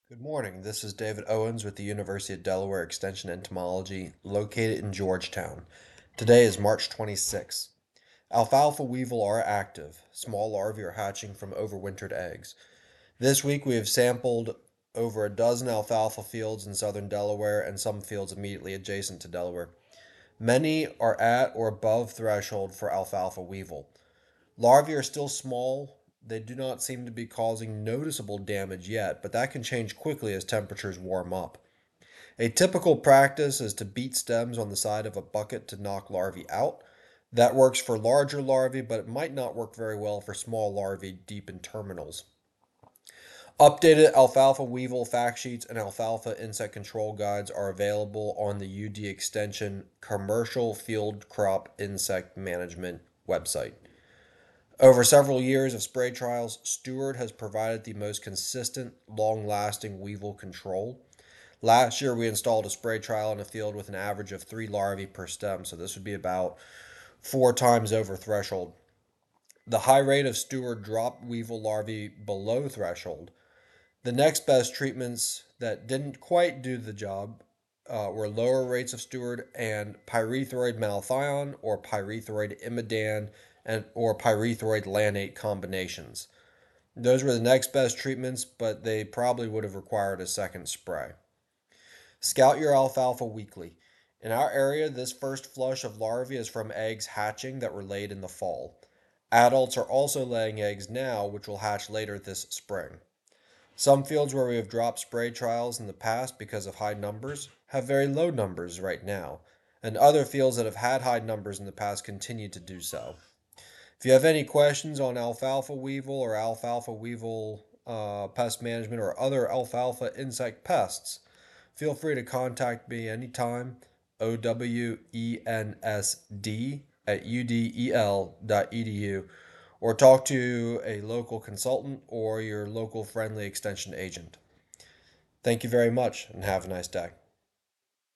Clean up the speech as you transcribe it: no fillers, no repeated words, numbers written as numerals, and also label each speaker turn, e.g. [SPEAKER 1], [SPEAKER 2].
[SPEAKER 1] Good morning. This is David Owens with the University of Delaware Extension Entomology, located in Georgetown. Today is March 26th. Alfalfa weevil are active. Small larvae are hatching from overwintered eggs. This week we have sampled over a dozen alfalfa fields in southern Delaware and some fields immediately adjacent to Delaware. Many are at or above threshold for alfalfa weevil. Larvae are still small. They do not seem to be causing noticeable damage yet, but that can change quickly as temperatures warm up. A typical practice is to beat stems on the side of a bucket to knock larvae out. That works for larger larvae, but it might not work very well for small larvae deep in terminals. Updated alfalfa weevil fact sheets and alfalfa insect control guides are available on the UD Extension Commercial Field Crop Insect Management website. Over several years of spray trials, Stewart has provided the most consistent, long lasting weevil control. Last year, we installed a spray trial in a field with an average of 3 larvae per stem, so this would be about 4 times over threshold. The high rate of Stewart dropped weevil larvae below threshold. The next best treatments that didn't quite do the job were lower rates of Stewart and pyrethroid malathion or pyrethroid imidan and or pyrethroid lannate combinations. Those were the next best treatments, but they probably would have required a second spray. Scout your alfalfa weekly. In our area, this first flush of larvae is from eggs hatching that were laid in the fall. Adults are also laying eggs now, which will hatch later this spring. Some fields where we have dropped spray trials in the past because of high numbers have very low numbers right now, and other fields that have had high numbers in the past continue to do so. If you have any questions on alfalfa weevil or alfalfa weevil pest management or other alfalfa insect pests, feel free to contact me anytime. owensd@udel.edu or talk to a local consultant or your local friendly extension agent. Thank you very much and have a nice day.